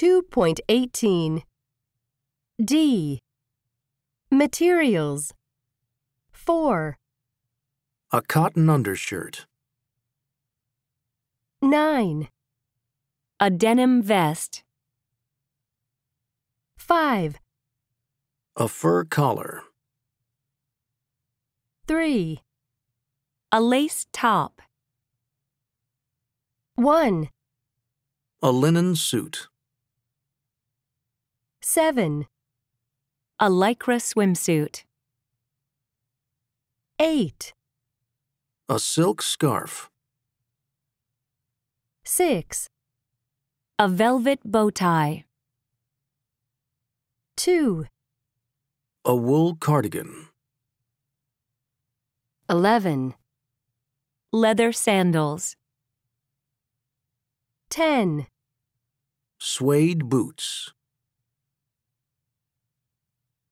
2.18 D. Materials 4. A cotton undershirt. 9. A denim vest. 5. A fur collar. 3. A lace top. 1. A linen suit. 7. A lycra swimsuit. 8. A silk scarf. 6. A velvet bow tie. 2. A wool cardigan. 11. Leather sandals. 10. Suede boots.